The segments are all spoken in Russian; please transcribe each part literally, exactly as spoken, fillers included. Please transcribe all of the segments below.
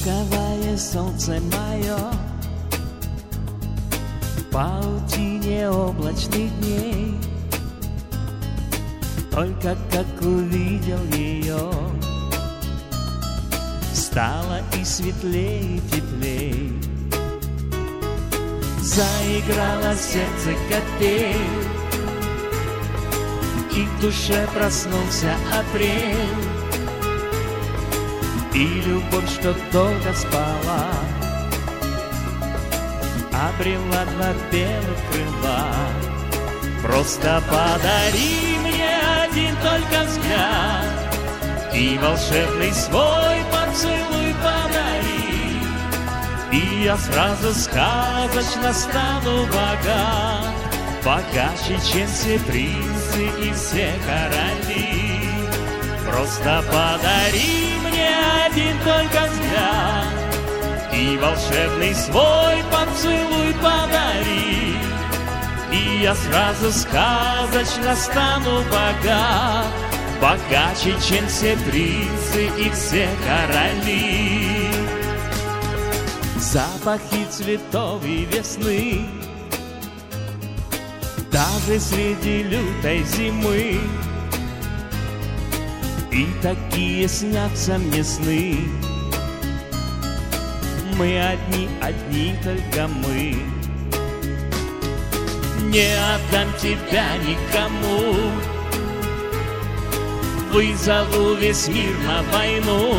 ласковое солнце мое, в паутине облачных дней. Только как увидел ее, стало и светлей, и теплей. Заиграло сердце, как пель, и в душе проснулся апрель. И любовь, что долго спала, обрела два белых крыла. Просто подари мне один только взгляд, и волшебный свой поцелуй подари, и я сразу сказочно стану богат, богаче, чем все принцы и все короли. Просто подари мне один только взгляд, и волшебный свой поцелуй подари, и я сразу сказочно стану богат, богаче, чем все принцы и все короли. Запахи цветов и весны, даже среди лютой зимы, и такие снятся мне сны. Мы одни, одни только мы. Не отдам тебя никому, вызову весь мир на войну,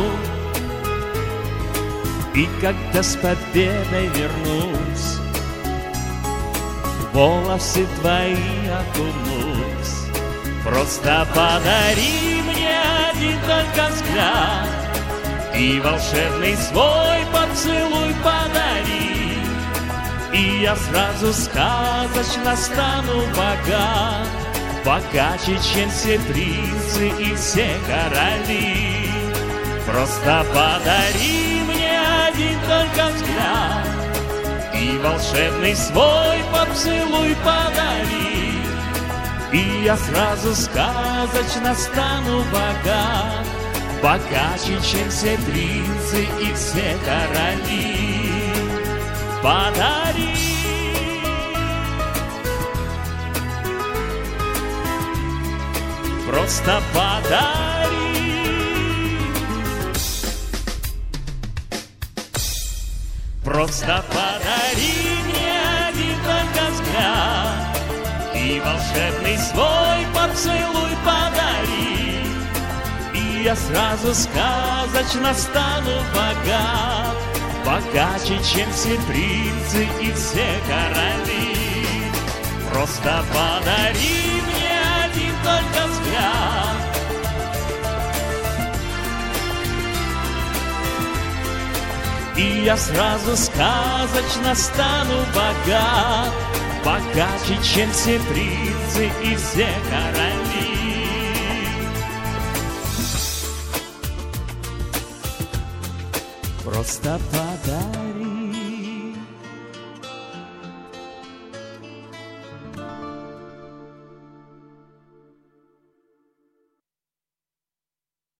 и когда с победой вернусь, волосы твои окунусь. Просто подари мне один только взгляд, и волшебный свой поцелуй подари, и я сразу сказочно стану богат, богаче, чем все принцы и все короли. Просто подари мне один только взгляд, и волшебный свой поцелуй подари, и я сразу сказочно стану богат, богаче, чем все принцы и все короли. Подари. Просто подари. Просто подари мне один только взгляд, и волшебный свой поцелуй подари, и я сразу сказочно стану богат, богаче, чем все принцы и все короли. Просто подари мне один только взгляд, и я сразу сказочно стану богат, богаче, чем все принцы и все короли. Просто подари.